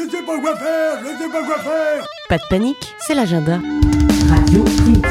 je sais pas quoi faire. Pas de panique, c'est l'agenda. Radio Primitive.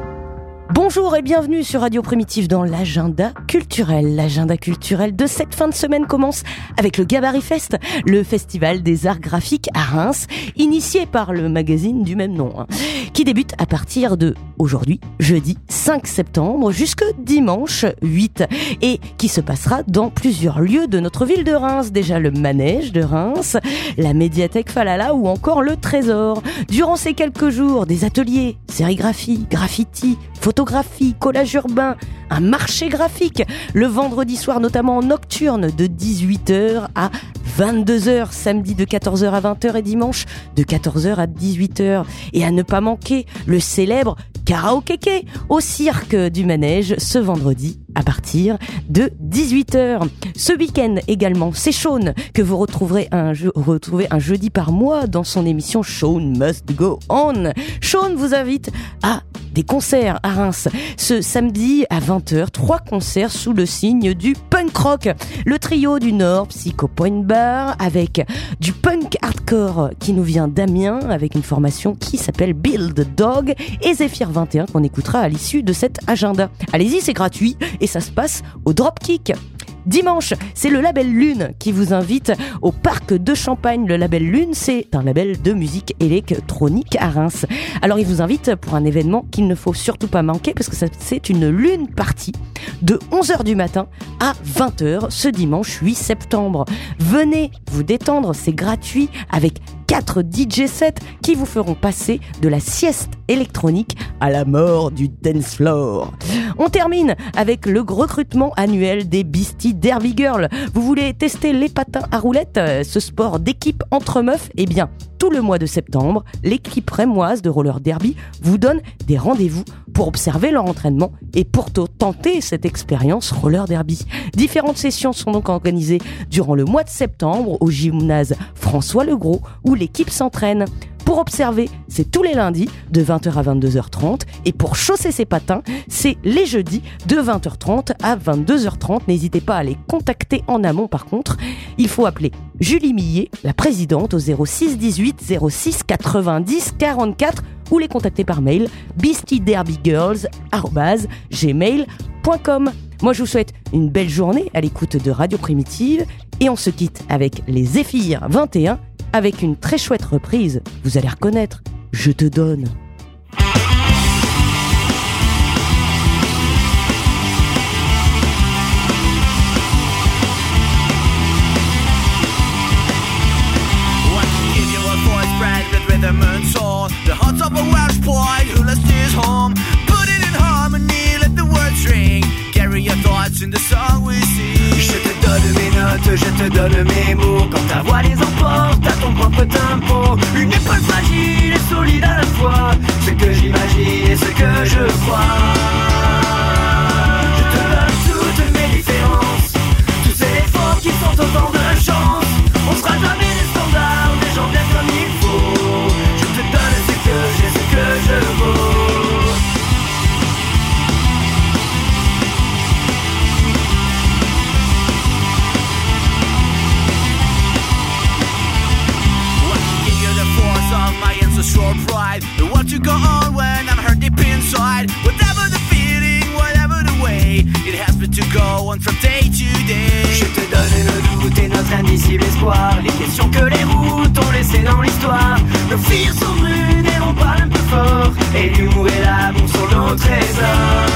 Bonjour et bienvenue sur Radio Primitive dans l'agenda culturel. L'agenda culturel de cette fin de semaine commence avec le Gabarit Fest, le festival des arts graphiques à Reims, initié par le magazine du même nom, qui débute à partir de aujourd'hui, jeudi 5 septembre, jusque dimanche 8, et qui se passera dans plusieurs lieux de notre ville de Reims. Déjà le Manège de Reims, la médiathèque Falala ou encore le Trésor. Durant ces quelques jours, des ateliers, sérigraphie, graffiti, photographie, collage urbain, un marché graphique, le vendredi soir notamment en nocturne de 18h à 22h, samedi de 14h à 20h et dimanche de 14h à 18h. Et à ne pas manquer le célèbre karaoké au cirque du Manège ce vendredi à partir de 18h. Ce week-end également, c'est Sean que vous retrouvez un jeudi par mois dans son émission Sean Must Go On. Sean vous invite à des concerts à Reims. Ce samedi à 20h, 3 concerts sous le signe du punk rock. Le trio du Nord, Psycho Point Bar, avec du punk hardcore qui nous vient d'Amiens, avec une formation qui s'appelle Build Dog, et Zephyr 21 qu'on écoutera à l'issue de cet agenda. Allez-y, c'est gratuit et ça se passe au Dropkick. Dimanche, c'est le label Lune qui vous invite au parc de Champagne. Le label Lune, c'est un label de musique électronique à Reims. Alors, il vous invite pour un événement qu'il ne faut surtout pas manquer parce que c'est une Lune Party de 11h du matin à 20h ce dimanche 8 septembre. Venez vous détendre, c'est gratuit avec 4 DJ sets qui vous feront passer de la sieste électronique à la mort du dance floor. On termine avec le recrutement annuel des Beastie Derby Girls. Vous voulez tester les patins à roulettes, ce sport d'équipe entre meufs? Eh bien, tout le mois de septembre, l'équipe rémoise de roller derby vous donne des rendez-vous pour observer leur entraînement et pour tenter cette expérience roller derby. Différentes sessions sont donc organisées durant le mois de septembre au gymnase François Legros où l'équipe s'entraîne. Pour observer, c'est tous les lundis de 20h à 22h30 et pour chausser ses patins, c'est les jeudis de 20h30 à 22h30. N'hésitez pas à les contacter en amont par contre. Il faut appeler Julie Millet, la présidente, au 06 18 06 90 44 ou les contacter par mail beastiederbygirls@gmail.com. Moi, je vous souhaite une belle journée à l'écoute de Radio Primitive et on se quitte avec les Zephyr 21 avec une très chouette reprise. Vous allez reconnaître, Je te donne. Rhythm and soul, the heart of a Welsh boy who lost his home. Put it in harmony, let the words ring. Carry your thoughts in the song we sing. Je te donne mes notes, je te donne mes mots. Quand ta voix les emporte à ton propre tempo. Une épaule fragile et solide à la fois. Ce que j'imagine et ce que je crois. Je te donne toutes mes différences. Tous ces défauts qui sont autant de chance. On sera jamais des standards, des gens bien comme il faut. Je te donne ce que j'ai, ce que je vaux. Give you the force of my ancestral pride. The want to go on when I'm hurt deep inside. Whatever the feeling, whatever the way, it has me to go on from day to day. Je te donne nos doutes et notre indicible espoir. Les questions que les routes ont laissées dans l'histoire. Nos filles sont brunes et on parle un peu fort. Et l'humour et l'amour sont nos trésors.